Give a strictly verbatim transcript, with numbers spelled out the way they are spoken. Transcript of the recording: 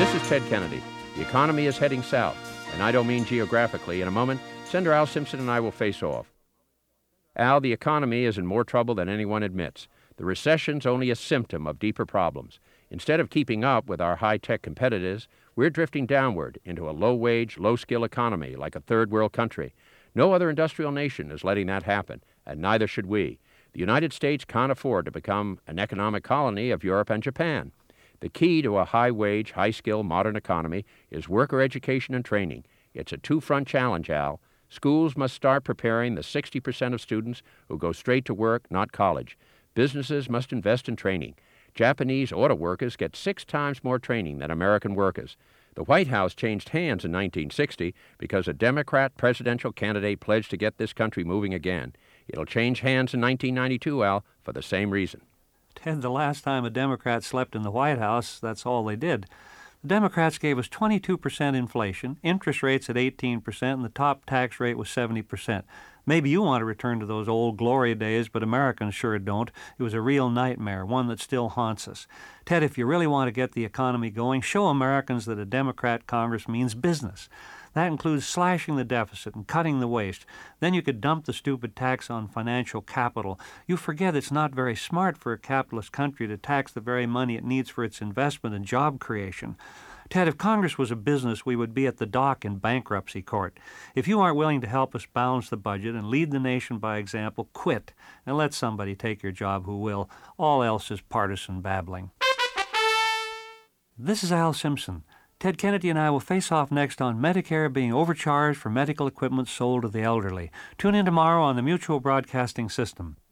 This is Ted Kennedy. The economy is heading south, and I don't mean geographically. In a moment, Senator Al Simpson and I will face off. Al, the economy is in more trouble than anyone admits. The recession's only a symptom of deeper problems. Instead of keeping up with our high-tech competitors, we're drifting downward into a low-wage, low-skill economy like a third-world country. No other industrial nation is letting that happen, and neither should we. The United States can't afford to become an economic colony of Europe and Japan. The key to a high-wage, high-skill, modern economy is worker education and training. It's a two-front challenge, Al. Schools must start preparing the sixty percent of students who go straight to work, not college. Businesses must invest in training. Japanese auto workers get six times more training than American workers. The White House changed hands in nineteen sixty because a Democrat presidential candidate pledged to get this country moving again. It'll change hands in nineteen ninety-two, Al, for the same reason. Ted, the last time a Democrat slept in the White House, that's all they did. The Democrats gave us twenty-two percent inflation, interest rates at eighteen percent, and the top tax rate was seventy percent. Maybe you want to return to those old glory days, but Americans sure don't. It was a real nightmare, one that still haunts us. Ted, if you really want to get the economy going, show Americans that a Democrat Congress means business. That includes slashing the deficit and cutting the waste. Then you could dump the stupid tax on financial capital. You forget it's not very smart for a capitalist country to tax the very money it needs for its investment and job creation. Ted, if Congress was a business, we would be at the dock in bankruptcy court. If you aren't willing to help us balance the budget and lead the nation by example, quit and let somebody take your job who will. All else is partisan babbling. This is Al Simpson. Ted Kennedy and I will face off next on Medicare being overcharged for medical equipment sold to the elderly. Tune in tomorrow on the Mutual Broadcasting System.